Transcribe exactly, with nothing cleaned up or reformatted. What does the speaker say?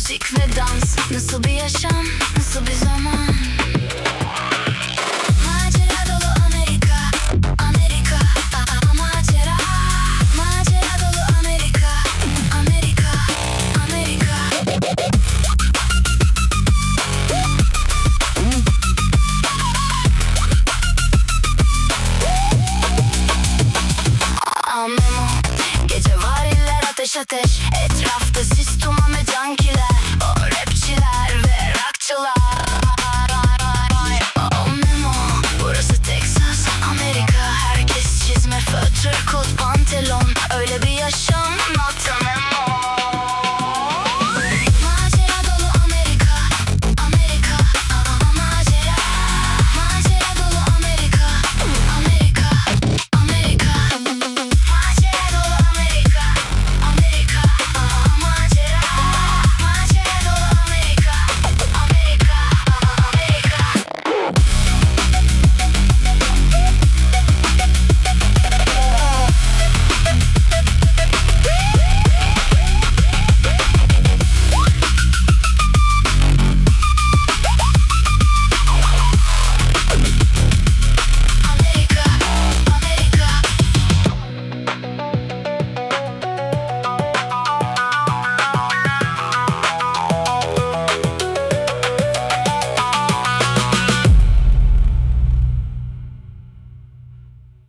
müzik ve dans. Nasıl bir yaşam, nasıl bir zaman. Macera dolu Amerika, Amerika, aa, macera. Macera dolu Amerika, Amerika, Amerika. Memo, gece var iller ateş ateş. Etrafta sis duman ve cankiler. O rapçiler ve rockçılar. Oh Memo, burası Texas, Amerika. Herkes çizme, fötr, kot, pantolon. Öyle bir yaşam